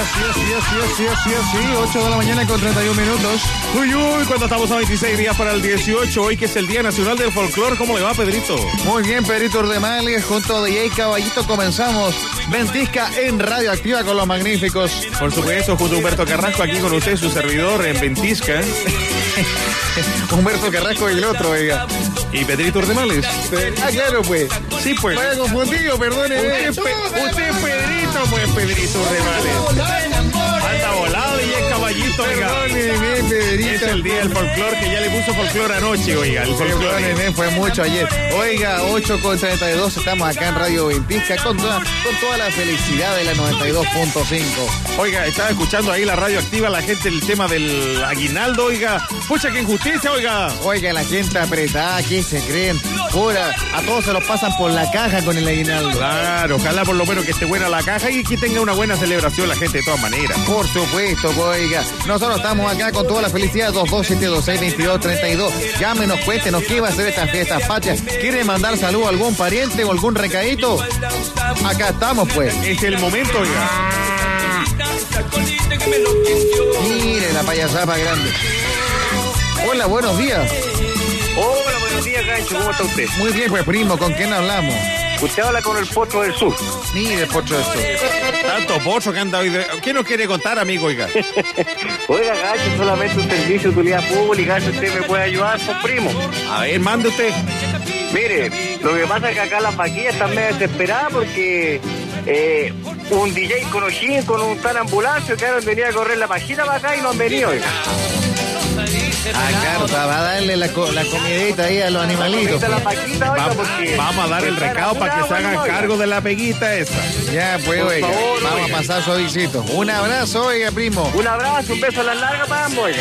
Sí, 8 de la mañana con 31 minutos. Uy, cuando estamos a 26 días para el 18, hoy que es el Día Nacional del Folclore. ¿Cómo le va, Pedrito? Muy bien, Pedrito Urdemales, junto a DJ Caballito comenzamos Ventisca en Radioactiva con los magníficos. Por supuesto, junto a Humberto Carrasco, aquí con usted, su servidor en Ventisca. Humberto Carrasco y el otro, oiga. ¿Y Pedrito Urdemales? Claro, pues. Sí, pues. Me había confundido, perdone. Usted es Pedrito, pues, Pedrito Urdemales. Anda volado, DJ Caballito, oiga. Perdóneme, Pedrito. Es el Día del Folclore, que ya le puso folclore anoche, oiga. El folclore. Perdóneme, fue mucho ayer. Oiga, 8:32, estamos acá en Radio Ventisca con toda la felicidad de la 92.5. Oiga, estaba escuchando ahí la radio activa, la gente, el tema del aguinaldo, oiga. Pucha, qué injusticia, oiga. Oiga, la gente apretada, ¿qué se creen? Pura, a todos se los pasan por la caja con el aguinaldo. Claro, ojalá por lo menos que esté buena la caja y que tenga una buena celebración la gente de todas maneras. Por supuesto, oiga. Nosotros estamos acá con toda la felicidad, 227262232. Llámenos, cuéntenos qué va a ser estas fiestas patrias. ¿Quiere mandar saludo a algún pariente o algún recadito? Acá estamos, pues. Es el momento, oiga. Mire la payasapa grande. Hola, buenos días. Hola, buenos días, Gancho. ¿Cómo está usted? Muy bien, pues, primo. ¿Con quién hablamos? Usted habla con el Potro del Sur. Mire, Potro del Sur. Tanto pocho que anda hoy. ¿Qué nos quiere contar, amigo, oiga? Oiga, Gancho, solamente un servicio de utilidad pública. Si usted me puede ayudar, pues, primo. A ver, mande usted. Mire, lo que pasa es que acá las vaquillas están medio desesperadas porque un DJ conocido con un tal ambulancia que ahora venía a correr la página para acá y no han venido, oiga. Claro, va a darle la comidita ahí a los animalitos. La paquita, oiga, porque Vamos a dar el recado para que se hagan cargo de la peguita esa. Ya, pues, Por oiga. favor, Vamos oiga. a pasar suavecito. Un abrazo, oiga, primo. un abrazo, un beso a la larga para ambos, oiga.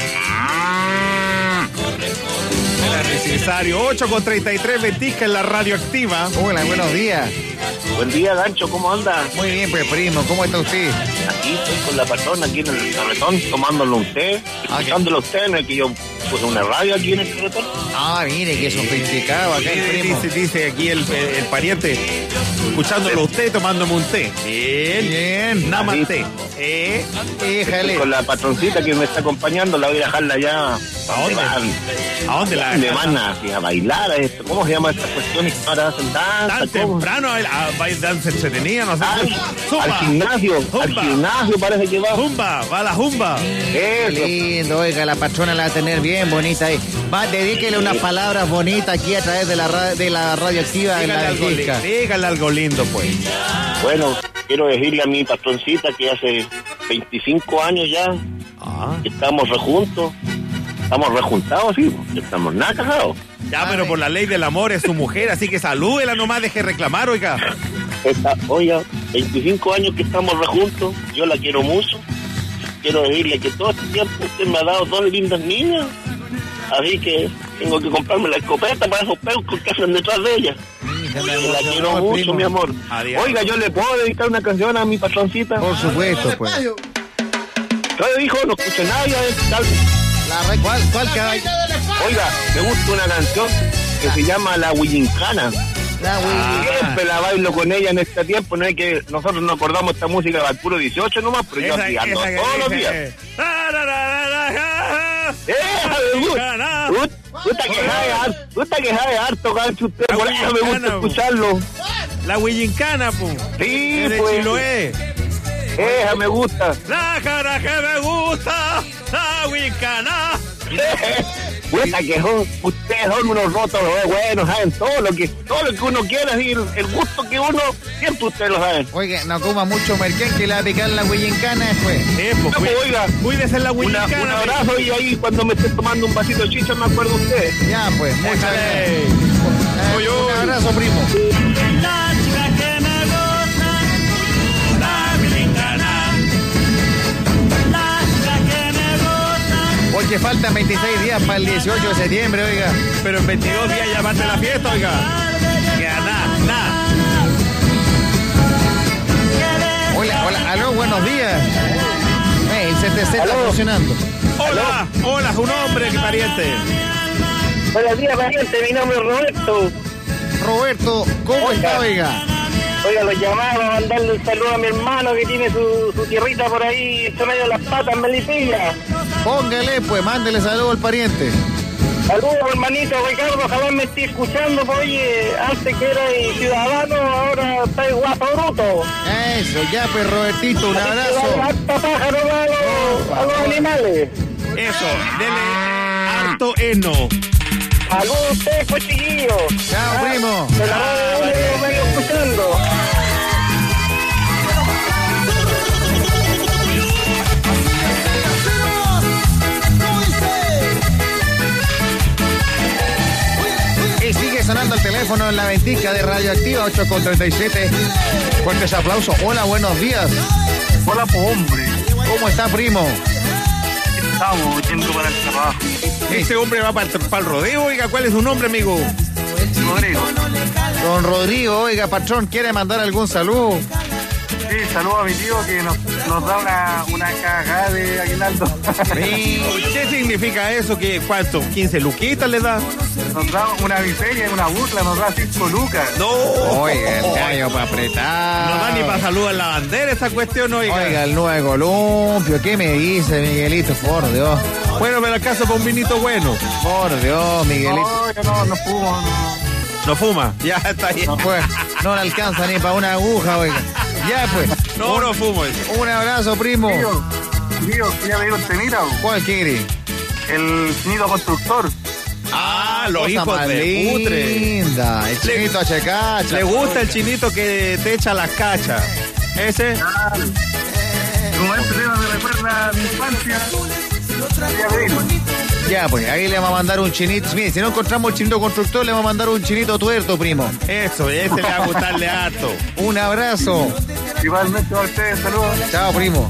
Era necesario. 8:33, Ventisca en la radioactiva. Hola, buenos días. Buen día, Gancho, ¿cómo anda? Muy bien, pues, primo. ¿Cómo está usted? Aquí estoy con la patrona aquí en el carretón, tomándolo un té, escuchándolo usted en el que yo puse una radio aquí en el carretón. Ah, mire, que sofisticado acá el primo. Dice aquí el pariente, escuchándolo usted, tomándome un té. Bien, Bien. nada más Así. té. Estoy Déjale. con la patroncita que me está acompañando, la voy a dejarla allá. ¿A dónde? ¿A dónde la Le van a bailar a esto. ¿Cómo se llama estas cuestiones que ahora hacen danza? Tan ¿Cómo? temprano a danza entretenida, no sé. Al gimnasio, parece que va. Zumba, va la zumba. Qué Eso. lindo, oiga, la patrona la va a tener bien bonita ahí. Va, dedíquele unas palabras bonitas aquí a través de la radioactiva en la Ventisca. Dígale algo lindo, pues. Bueno, quiero decirle a mi patroncita que hace 25 años ya que estamos rejuntos. Estamos rejuntados, sí, estamos nada casados. Ya, pero por la ley del amor es su mujer, así que salúdela nomás, deje reclamar, oiga. Oiga, 25 años que estamos rejuntos, yo la quiero mucho. Quiero decirle que todo este tiempo usted me ha dado dos lindas niñas. Así que tengo que comprarme la escopeta para esos pencos que hacen detrás de ella. La quiero mucho, mi amor. Adiós. Oiga, ¿yo le puedo dedicar una canción a mi patroncita? Por supuesto, pues. ¿Qué dijo? No escuché nada. ¿Cuál cada? Oiga, me gusta una canción que se llama La Huillincana. Siempre la bailo con ella en este tiempo. No es que nosotros nos acordamos esta música al puro 18 nomás, pero yo aquí ando todos los días. Gusta que sabe harto, Gancho, usted. Por eso me gusta escucharlo. La Huillincana, pum. Sí, De pues. Chiloé. Esa me gusta. La cara que me gusta, la Huillincana. Puta que ustedes son unos rotos, buenos, saben todo lo que uno quiere, así, el gusto que uno, siempre ustedes lo saben. Oiga, no coma mucho merquén que le va a picar la huillincana después. Oiga, cuídese la un Huillincana. abrazo y ahí cuando me esté tomando un vasito de chicha me acuerdo de ustedes. Ya, pues, muchas Déjale. gracias. Un abrazo, primo. La chica que me gusta, la Huillincana. La chica que me gusta. Porque faltan 26 días para el 18 de septiembre, oiga. Pero en 22 días ya parte la fiesta, oiga. Queda nada. Hola, aló, buenos días. El CTC está funcionando. Hola, su nombre, mi pariente. Buenos días, pariente, mi nombre es Roberto. Roberto, ¿cómo está, oiga? Oiga, lo llamaba a mandarle un saludo a mi hermano que tiene su tierrita por ahí, entre medio de las patas, en Melipilla. Póngale, pues, mándele saludo al pariente. Saludos, hermanito Ricardo, ojalá me esté escuchando, pues, oye, antes que era ciudadano, ahora está guapo bruto. Eso, ya, pues, Robertito, un abrazo. Harta pájaro a los animales. Eso, dele harto heno. Saludos a ustedes, pues, chiquillos. Chao, primo. Se la vengo escuchando. Y sigue sonando el teléfono en la ventica de Radioactiva 8:37. Fuertes aplausos. Hola, buenos días. Hola, pues, hombre. ¿Cómo está, primo? Estamos yendo para el trabajo. Ese hombre va para el rodeo, oiga, ¿cuál es su nombre, amigo? Rodrigo. Don Rodrigo, oiga, patrón, ¿quiere mandar algún saludo? Sí, saludo a mi tío que nos da una cagada de aguinaldo. Sí. ¿Qué significa eso? ¿Qué, cuánto? ¿15 luquitas le da? Nos da una miseria, una burla, nos da 5 lucas. No. Oiga, el gallo para apretar. No da ni para saludar en la bandera esa cuestión, oiga. Oiga, el nuevo columpio, ¿qué me dice, Miguelito? Por Dios. Bueno, me la caso con un vinito bueno. Por Dios, Miguelito. No, yo no fumo, no. No fuma, ya está ahí. Pues, no le alcanza ni para una aguja, oiga. Ya, pues. No fumo eso. Un abrazo, primo. Tío, quería pedir un temita. ¿Cuál quiere? El chinito constructor. Ah, los Cosa hijos más de putre. linda. El chinito Achecacha. Le gusta el chinito que te echa las cachas. Ese. Como este tema me recuerda a mi infancia. Quería pedirlo. Ya, pues, ahí le vamos a mandar un chinito. Mire, si no encontramos el chinito constructor, le vamos a mandar un chinito tuerto, primo. Eso, ese le va a gustarle harto. Un abrazo. Igualmente a ustedes, saludos. Chao, primo.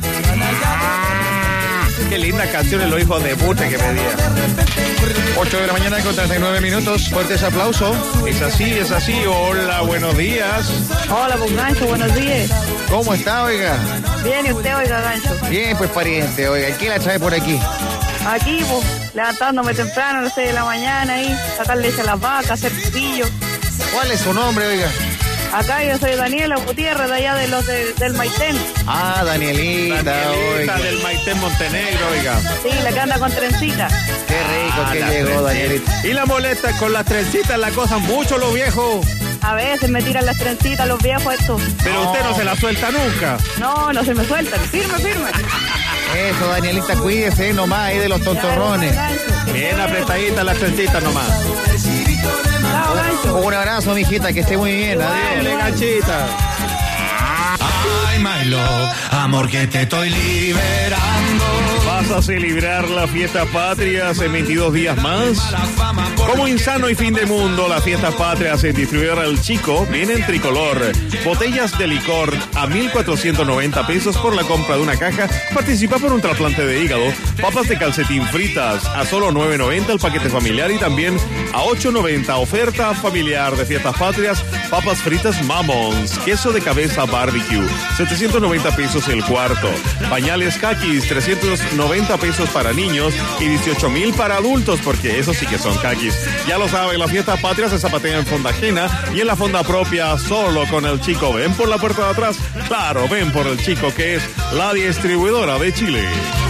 Qué lindas canciones los hijos de putre que pedía. 8 de la mañana con 39 minutos. Fuertes aplausos. Es así. Hola, buenos días. Hola, pues Gancho, buenos días. ¿Cómo está, oiga? Bien, ¿y usted, oiga, Gancho? Bien, pues, pariente, oiga. ¿Quién la trae por aquí? Aquí, pues, levantándome temprano a las 6 de la mañana ahí, sacar leche a las vacas, hacer pillo. ¿Cuál es su nombre, oiga? Acá yo soy Daniela Gutiérrez, de allá de los del Maitén. Ah, Danielita, oiga. Del Maitén Montenegro, oiga. Sí, la que anda con trencita. Qué rico que la llegó, trencita. Danielita. Y la molesta con las trencitas, la cosa mucho los viejos. A veces me tiran las trencitas los viejos estos. Pero usted no se la suelta nunca. No se me sueltan. Firme. Eso, Danielita, cuídese nomás ahí de los tontorrones. Bien apretaditas las trencitas nomás. Chao, Gancho. Un abrazo, mijita, que esté muy bien. Adiós. Dale, ganchita. Ay, my love, amor que te estoy liberando. ¿Vas a celebrar la fiesta patria en 22 días más? Como Insano y Fin de Mundo, la fiesta patria se distribuirá al Chico, viene en tricolor. Botellas de licor a 1,490 pesos por la compra de una caja. Participa por un trasplante de hígado. Papas de calcetín fritas a solo 9.90 el paquete familiar y también a 8.90 oferta familiar de fiestas patrias. Papas fritas Mammons, queso de cabeza barbecue, 790 pesos el cuarto. Pañales Kakis, 390 pesos para niños y 18,000 para adultos, porque eso sí que son Kakis. Ya lo saben, la fiesta patria se zapatea en fonda ajena y en la fonda propia solo con el Chico. ¿Ven por la puerta de atrás? Claro, ven por el Chico, que es la distribuidora de Chile.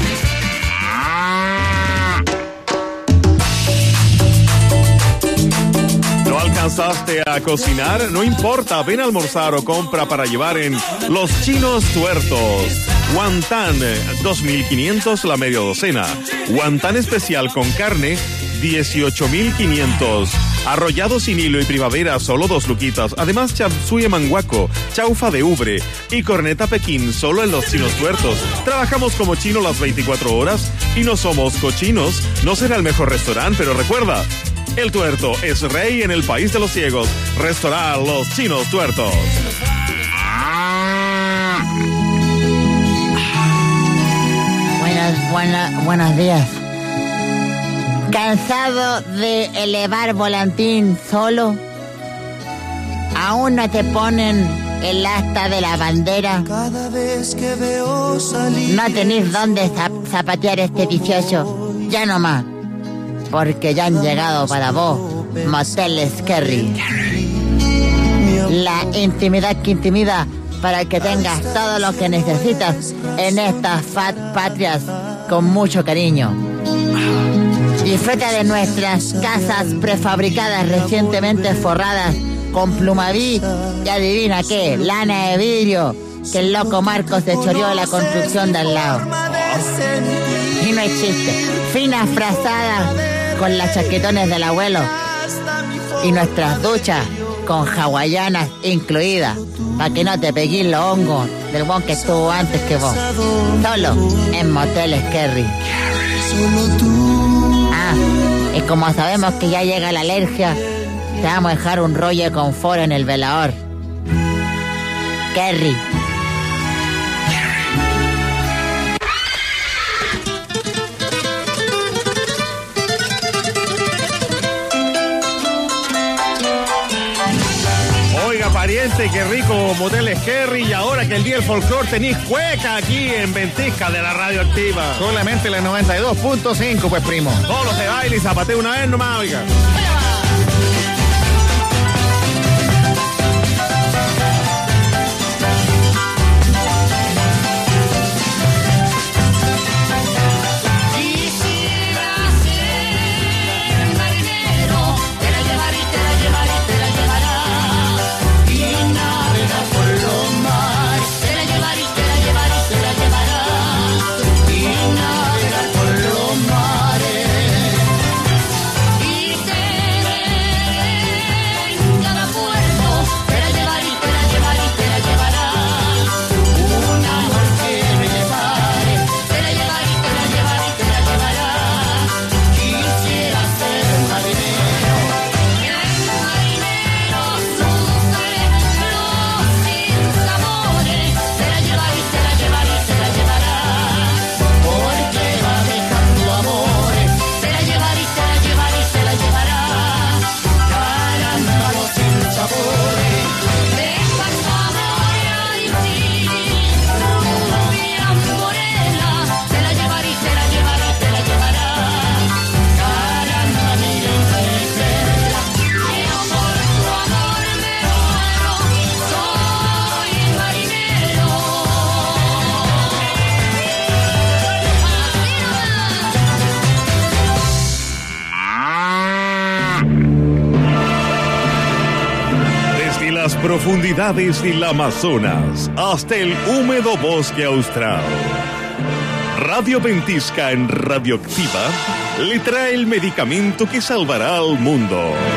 ¿No alcanzaste a cocinar? No importa, ven a almorzar o compra para llevar en Los Chinos Tuertos. Guantán, 2.500 la media docena. Guantán especial con carne, 18.500. Arrollado sin hilo y primavera, solo 2 luquitas. Además, chapsuye manguaco, chaufa de ubre y corneta Pekín, solo en Los Chinos Tuertos. Trabajamos como chino las 24 horas y no somos cochinos. No será el mejor restaurante, pero recuerda, el tuerto es rey en el país de los ciegos. Restaurant Los Chinos Tuertos. Buenos días. ¿Cansado de elevar volantín solo? ¿Aún no te ponen el asta de la bandera? Cada vez que veo salir. No tenéis dónde zapatear este 18. Ya no más. Porque ya han llegado para vos moteles Kerry. La intimidad que intimida para que tengas todo lo que necesitas en estas patrias con mucho cariño. Disfruta de nuestras casas prefabricadas recientemente forradas con Plumaví y adivina qué, lana de vidrio, que el loco Marcos se choreó de la construcción de al lado. Y no hay chiste. Finas frazadas con las chaquetones del abuelo y nuestras duchas con hawaianas incluidas, para que no te pegues los hongos del bon que estuvo antes que vos. Solo en Moteles Kerry. Y como sabemos que ya llega la alergia, te vamos a dejar un rollo de confort en el velador. Kerry. Pariente, qué rico Moteles Kerry. Y ahora que el día del folclor tenéis cueca aquí en Ventisca de la Radioactiva. Solamente la 92.5, pues, primo. Solo se baila y zapatea una vez nomás, oiga. Profundidades del Amazonas hasta el húmedo bosque austral. Radio Ventisca en Radioactiva le trae el medicamento que salvará al mundo.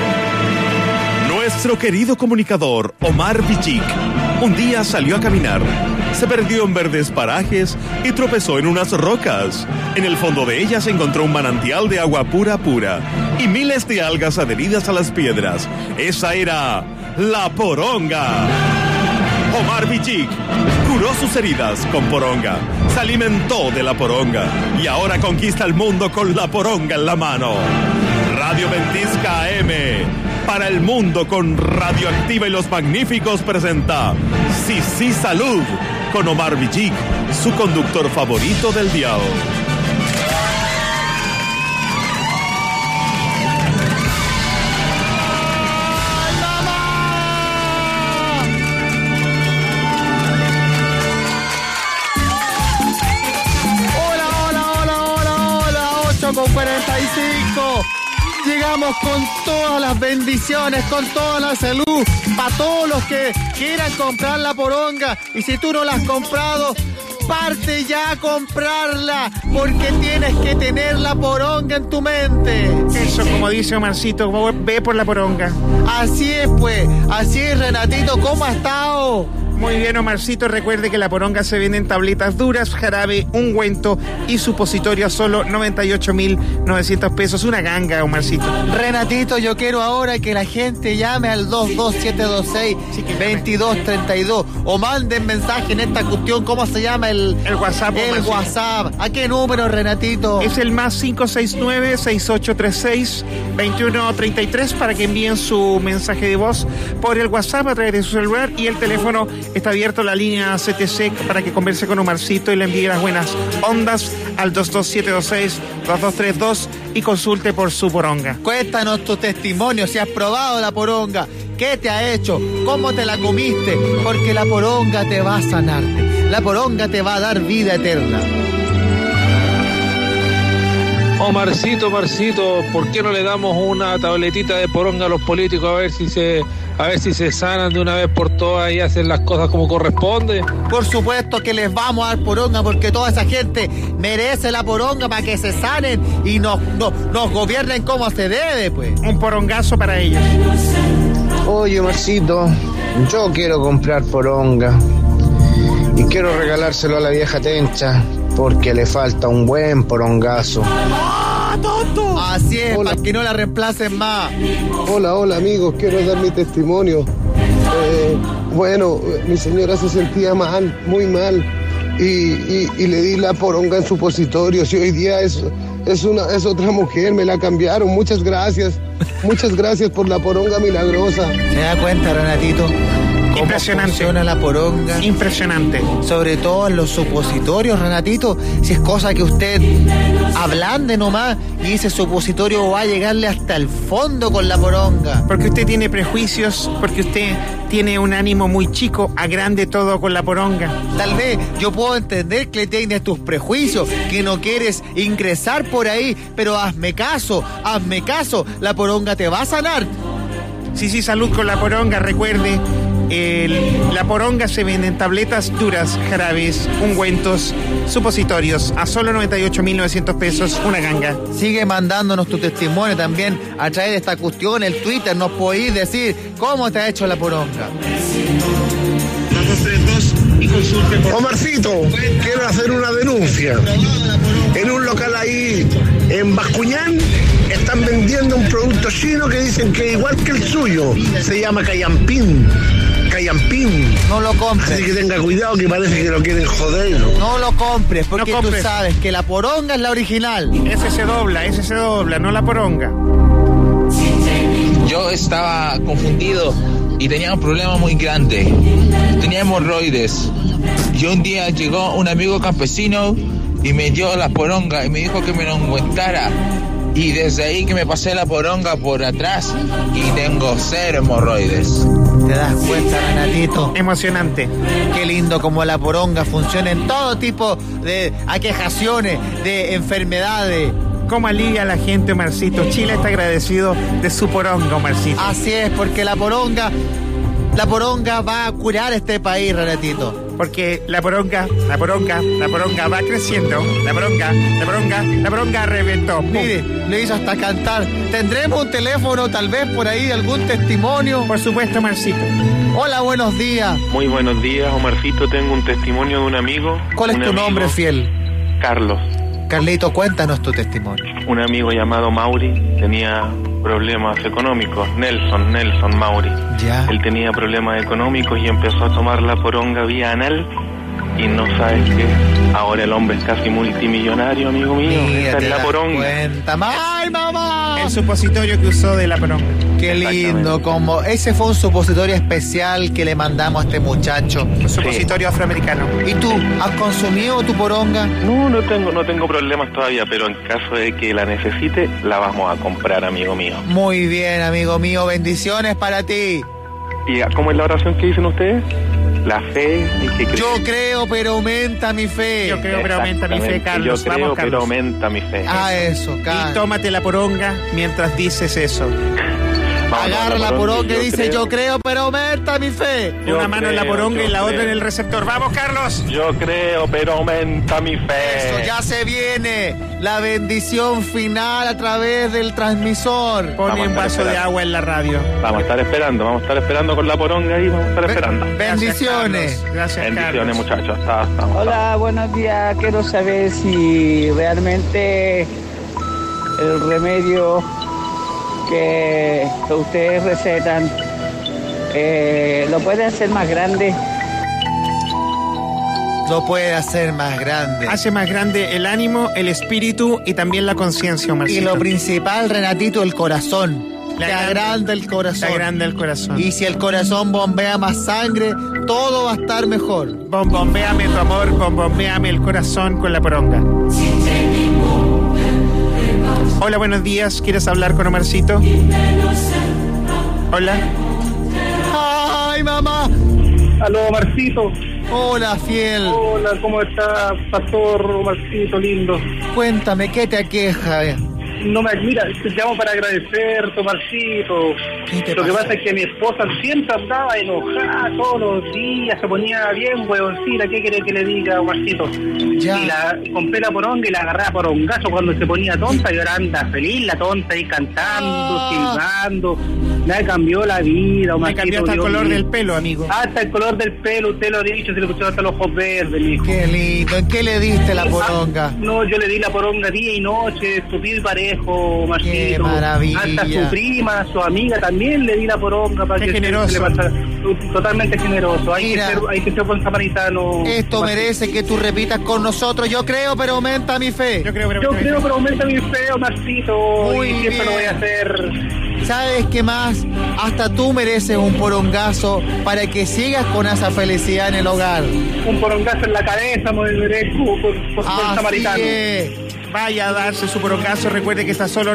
Nuestro querido comunicador Omar Bichik un día salió a caminar, se perdió en verdes parajes y tropezó en unas rocas. En el fondo de ellas encontró un manantial de agua pura y miles de algas adheridas a las piedras. Esa era la poronga. Omar Bichik curó sus heridas con poronga, se alimentó de la poronga y ahora conquista el mundo con la poronga en la mano. Radio Ventisca AM, para el mundo con Radioactiva y los Magníficos presenta Sí Salud con Omar Bichik, su conductor favorito del dial. Con 45 llegamos con todas las bendiciones, con toda la salud para todos los que quieran comprar la poronga. Y si tú no la has comprado, parte ya a comprarla, porque tienes que tener la poronga en tu mente. Eso, como dice Omarcito, ve por la poronga. Así es, pues, así es, Renatito. ¿Cómo ha estado? Muy bien, Omarcito, recuerde que la poronga se vende en tabletas duras, jarabe, ungüento y supositorio a solo 98.900 pesos. Una ganga, Omarcito. Renatito, yo quiero ahora que la gente llame al 22726-2232 o manden mensaje en esta cuestión. ¿Cómo se llama el WhatsApp? El WhatsApp. ¿A qué número, Renatito? Es el más 569-6836-2133 para que envíen su mensaje de voz por el WhatsApp a través de su celular, y el teléfono está abierto, la línea CTC, para que converse con Omarcito y le envíe las buenas ondas al 22726-2232 y consulte por su poronga. Cuéntanos tu testimonio, si has probado la poronga, qué te ha hecho, cómo te la comiste, porque la poronga te va a sanarte, la poronga te va a dar vida eterna. Marcito, ¿por qué no le damos una tabletita de poronga a los políticos a ver si se sanan de una vez por todas y hacen las cosas como corresponde? Por supuesto que les vamos a dar poronga, porque toda esa gente merece la poronga para que se sanen y nos gobiernen como se debe, pues. Un porongazo para ellos. Oye, Marcito, yo quiero comprar poronga y quiero regalárselo a la vieja Tencha porque le falta un buen porongazo. ¡Ah, tonto! Así es, para que no la reemplacen más. Hola amigos, quiero dar mi testimonio. Bueno, mi señora se sentía mal, muy mal, y le di la poronga en supositorios y hoy día es otra mujer, me la cambiaron. Muchas gracias por la poronga milagrosa. ¿Se da cuenta, Renatito? Impresionante. Funciona la poronga. Impresionante. Sobre todo en los supositorios, Renatito. Si es cosa que usted ablande nomás y ese supositorio va a llegarle hasta el fondo con la poronga. Porque usted tiene prejuicios, porque usted tiene un ánimo muy chico, agrande todo con la poronga. Tal vez yo puedo entender que tienes tus prejuicios, que no quieres ingresar por ahí, pero hazme caso, la poronga te va a sanar. Sí, salud con la poronga, recuerde. La poronga se vende en tabletas duras, jarabes, ungüentos, supositorios, a solo 98.900 pesos, una ganga. Sigue mandándonos tu testimonio también a través de esta cuestión, el Twitter. Nos podéis decir cómo te ha hecho la poronga. Omarcito, quiero hacer una denuncia. En un local ahí en Bascuñán están vendiendo un producto chino que dicen que es igual que el suyo. Se llama Cayampín. No lo compres. Así que tenga cuidado, que parece que lo quieren joder. No lo compres, porque tú sabes que la poronga es la original. Ese se dobla, no la poronga. Yo estaba confundido y tenía un problema muy grande. Tenía hemorroides. Y un día llegó un amigo campesino y me dio la poronga y me dijo que me lo ungüentara. Y desde ahí que me pasé la poronga por atrás y tengo 0 hemorroides. ¿Te das cuenta, Renatito? Emocionante. Qué lindo como la poronga funciona en todo tipo de aquejaciones, de enfermedades. ¿Cómo alivia a la gente, Omarcito? Chile está agradecido de su poronga, Omarcito. Así es, porque la poronga va a curar este país, Renatito. Porque la poronga va creciendo. La poronga reventó. Mire, le hizo hasta cantar. ¿Tendremos un teléfono, tal vez por ahí, algún testimonio? Por supuesto, Omarcito. Hola, buenos días. Muy buenos días, Omarcito. Tengo un testimonio de un amigo. ¿Cuál es tu nombre, fiel? Carlos. Carlito, cuéntanos tu testimonio. Un amigo llamado Mauri tenía problemas económicos. Nelson Mauri. Ya. Él tenía problemas económicos y empezó a tomar la poronga vía anal. Y no sabes qué, ahora el hombre es casi multimillonario, amigo mío. Esa es la poronga. Cuenta. ¡Ay, mamá! El supositorio que usó de la poronga. Qué lindo, como ese fue un supositorio especial que le mandamos a este muchacho. Un supositorio afroamericano. ¿Y tú, has consumido tu poronga? No tengo problemas todavía, pero en caso de que la necesite, la vamos a comprar, amigo mío. Muy bien, amigo mío, bendiciones para ti. ¿Y cómo es la oración que dicen ustedes? La fe, que cree. Yo creo, pero aumenta mi fe. Yo creo, pero aumenta mi fe, Carlos. Yo creo, Vamos, Carlos. pero aumenta mi fe. Eso, Carlos. Y tómate la poronga mientras dices eso. Agarra la poronga y dice, yo creo, pero aumenta mi fe. Una mano en la poronga y la otra en el receptor. ¡Vamos, Carlos! Yo creo, pero aumenta mi fe. Eso, ya se viene la bendición final a través del transmisor. Pone un vaso de agua en la radio. Vamos a estar esperando con la poronga ahí, vamos a estar esperando. Bendiciones. Gracias, bendiciones, muchachos. Estamos. Hola, buenos días. Quiero saber si realmente el remedio que ustedes recetan lo puede hacer más grande. Lo puede hacer más grande. Hace más grande el ánimo, el espíritu y también la conciencia, Omarcito. Y lo principal, Renatito, el corazón. Te agranda el corazón. Te agranda el corazón. Y si el corazón bombea más sangre, todo va a estar mejor. Bombéame tu amor, bombéame el corazón con la poronga. Hola, buenos días. ¿Quieres hablar con Omarcito? Hola. Aló, Omarcito. Hola, fiel. Hola, ¿cómo está, pastor Omarcito lindo? Cuéntame, ¿qué te aqueja? No me mira, te llamo para agradecer, Omarcito. Lo que pasa es que mi esposa siempre andaba enojada todos los días, se ponía bien huevoncita. ¿Qué quiere que le diga, Omarcito? Ya. Y compré la poronga y la agarraba por un gaso cuando se ponía tonta, y ahora anda feliz la tonta ahí cantando, silbando. Me cambió la vida, Omarcito. Me cambió hasta el color del pelo, amigo. Hasta el color del pelo, usted lo ha dicho, se le pusieron hasta los ojos verdes, mijo. Qué lindo. ¿En qué le diste la poronga? No, yo le di la poronga día y noche, estúpido y parejo, Marcito. Qué maravilla. Hasta su prima, su amiga también le di la poronga para qué que generoso. se le pasara. Totalmente generoso. Mira, hay que ser buen samaritano. Esto merece que tú repitas con nosotros. Yo creo, pero aumenta mi fe. Yo creo, pero aumenta mi fe, Marcito. Muy y siempre bien. lo voy a hacer. ¿Sabes qué más? Hasta tú mereces un porongazo para que sigas con esa felicidad en el hogar. Un porongazo en la cabeza, me merezco por samaritano. Vaya a darse su porongazo. Recuerde que está solo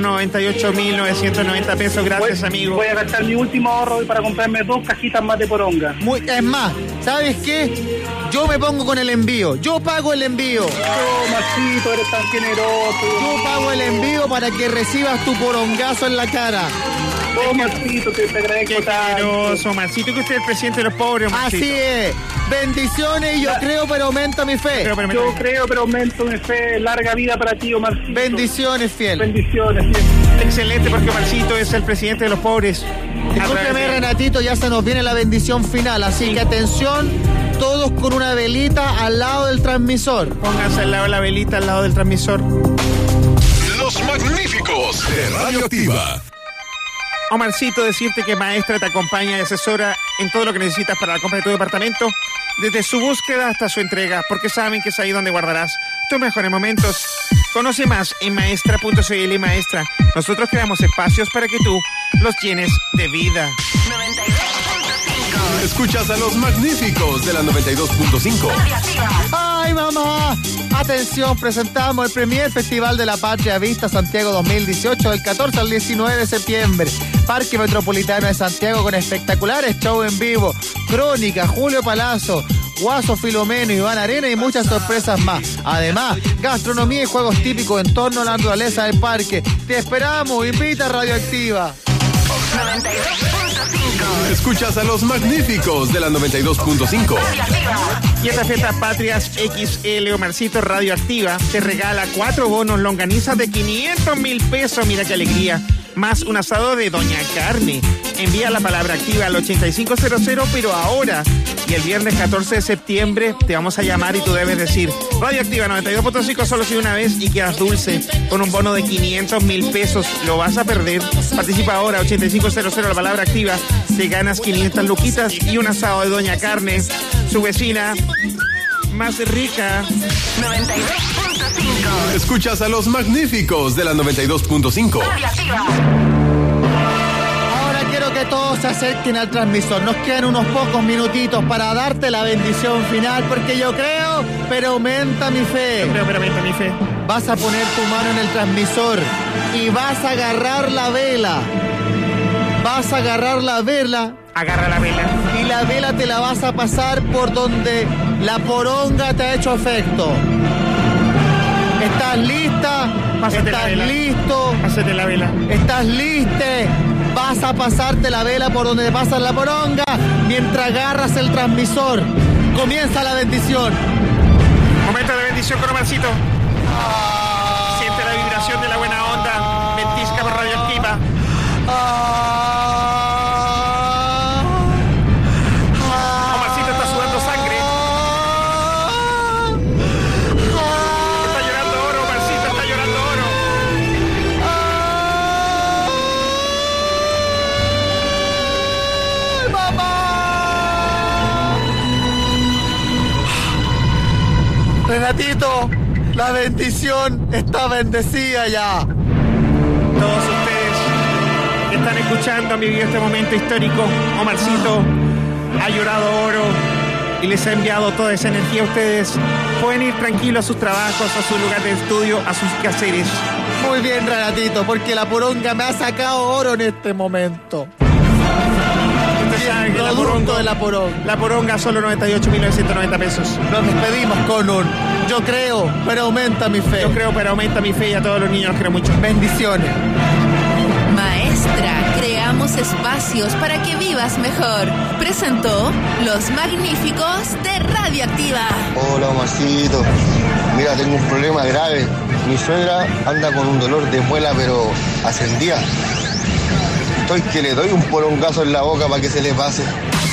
98.990 pesos. Gracias, amigo. Voy a gastar mi último ahorro para comprarme 2 cajitas más de poronga. Es más, ¿sabes qué? Yo me pongo con el envío. Yo pago el envío. Marcito, eres tan generoso. Yo pago el envío para que recibas tu porongazo en la cara. Marcito, que te agradezco tanto. Generoso, Marcito, que usted es el presidente de los pobres, Marcito. Así es. Bendiciones y yo creo, pero aumenta mi fe. Yo creo, pero aumento mi fe. Larga vida para ti, Omarcito. Bendiciones, fiel. Bendiciones, fiel. Excelente, porque Omarcito es el presidente de los pobres. Discúlpeme, Renatito, ya se nos viene la bendición final, así que atención, todos con una velita al lado del transmisor. Pónganse al lado de la velita, al lado del transmisor. Los magníficos de Radio Activa. Omarcito, decirte que Maestra te acompaña y asesora en todo lo que necesitas para la compra de tu departamento, desde su búsqueda hasta su entrega, porque saben que es ahí donde guardarás tus mejores momentos. Conoce más en maestra.cl. Maestra, nosotros creamos espacios para que tú los llenes de vida. Escuchas a los magníficos de la 92.5. ¡Ay, mamá! Atención, presentamos el Premier Festival de la Patria Vista Santiago 2018 del 14 al 19 de septiembre. Parque Metropolitano de Santiago con espectaculares shows en vivo. Crónica, Julio Palazzo, Guaso Filomeno, Iván Arena y muchas sorpresas más. Además, gastronomía y juegos típicos en torno a la naturaleza del parque. Te esperamos, invita a Radioactiva. 92.5. Escuchas a los magníficos de la 92.5. Y esta fiesta Patrias XL Omarcito Radioactiva te regala 4 bonos longanizas de 500,000 pesos. Mira qué alegría. Más un asado de Doña Carne. Envía la palabra activa al 8500, pero ahora y el viernes 14 de septiembre te vamos a llamar y tú debes decir Radioactiva 92.5 solo si una vez y quedas dulce con un bono de 500,000 pesos. Lo vas a perder. Participa ahora, 8500, la palabra activa. Te ganas 500 luquitas y un asado de Doña Carne, su vecina más rica. 92.5. Escuchas a los magníficos de la 92.5. Ahora quiero que todos se acerquen al transmisor. Nos quedan unos pocos minutitos para darte la bendición final, porque yo creo, pero aumenta mi fe. Yo creo, pero aumenta mi fe. Vas a poner tu mano en el transmisor y vas a agarrar la vela. Vas a agarrar la vela. Agarra la vela. Y la vela te la vas a pasar por donde la poronga te ha hecho efecto. ¿Estás lista? Pásate ¿Estás la vela. listo? Pásate la vela. ¿Estás liste? Vas a pasarte la vela por donde te pasas la poronga mientras agarras el transmisor. Comienza la bendición. Momento de bendición con Omarcito. Siente la vibración de la buena onda. Ventisca por Radioactiva. Omarcito está sudando sangre. Está llorando oro, Omarcito está llorando oro. Renatito, la bendición está bendecida ya. Todos ustedes que están escuchando, han vivido este momento histórico. Omarcito ha llorado oro y les ha enviado toda esa energía a ustedes. Pueden ir tranquilos a sus trabajos, a su lugar de estudio, a sus quehaceres. Muy bien, Renatito, porque la poronga me ha sacado oro en este momento. Ustedes saben que producto de la poronga. La poronga solo 98.990 pesos. Nos despedimos con un yo creo, pero aumenta mi fe. Yo creo, pero aumenta mi fe, y a todos los niños los quiero mucho. Bendiciones. Maestra, creamos espacios para que vivas mejor. Presentó Los Magníficos de Radioactiva. Hola, Omarcito. Mira, tengo un problema grave. Mi suegra anda con un dolor de muela, pero hace el día. Estoy que le doy un porongazo en la boca para que se le pase.